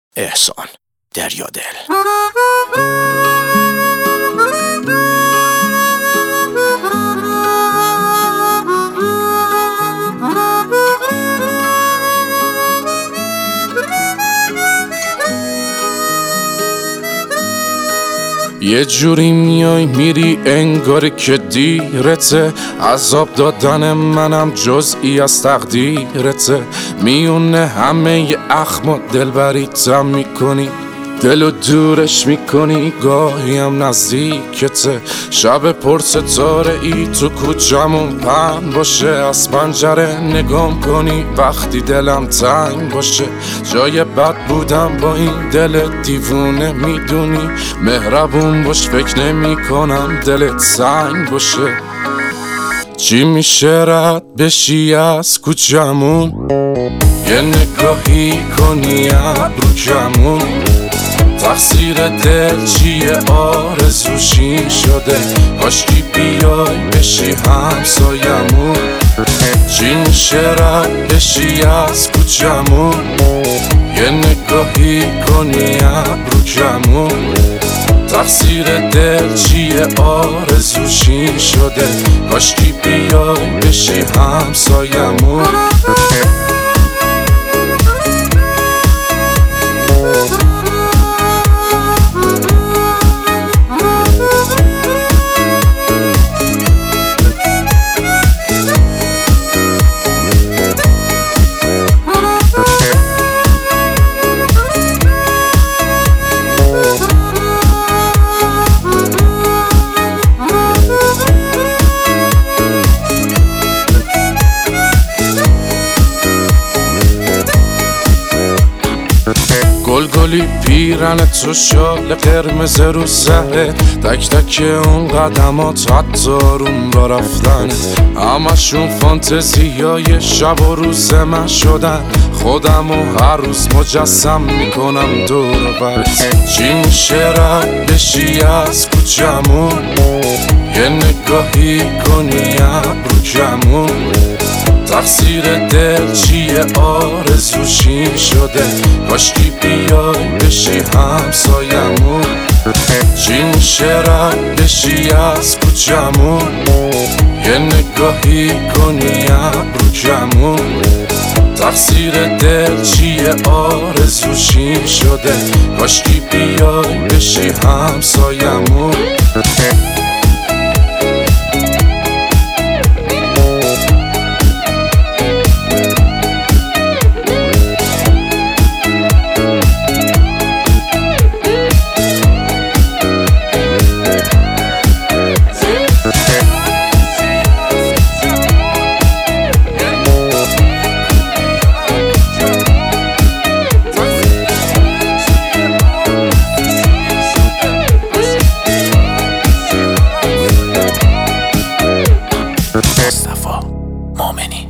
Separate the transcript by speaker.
Speaker 1: احسان دریادل. یه جوری میای میری انگار که دیرته، عذاب دادن منم جزئی از تقدیرته. میونه همه ی اخم و دلبریتم میکنی، دلو دورش میکنی، گاهی هم نزدیکته. شب پر ستاره ای تو کوچمون پهن باشه، از پنجره نگام کنی وقتی دلم تنگ باشه. جای بد بودم با این دل دیوونه، میدونی مهربون باش فکر نمی کنم دلت سنگ باشه. چی میشه رد بشی از کوچمون، یه نگاهی کنی ابرو کمون. تقصیر دل چیه آرزوشی شده، کاشکی بیای بشی همسایمون. چی میشه رد بشی از کوچمون، یه نگاهی کنی ابرو کمون. تقصیر دل چیه آرزوشی شده، کاشکی بیای بشی همسایمون. گلگلی پیرن تو شال قرمز رو سره، تک تک اون قدمات حتی روم با رفتن. همشون فانتزیای شب و روز من شدن، خودمو هر روز مجسم میکنم دور بر. چی میشه رد بشی از کوچمون، یه نگاهی کنی ابرو کمون. تقصیر دل چیه آرزوشی شده، کاشکی بیای بشی همسایمون. چی میشه رد بشی از کوچمون، یه نگاهی کنی ابرو کمون. تقصیر دل چیه آرزوشی شده، کاشکی بیای بشی همسایمون.
Speaker 2: مصطفی مومنی.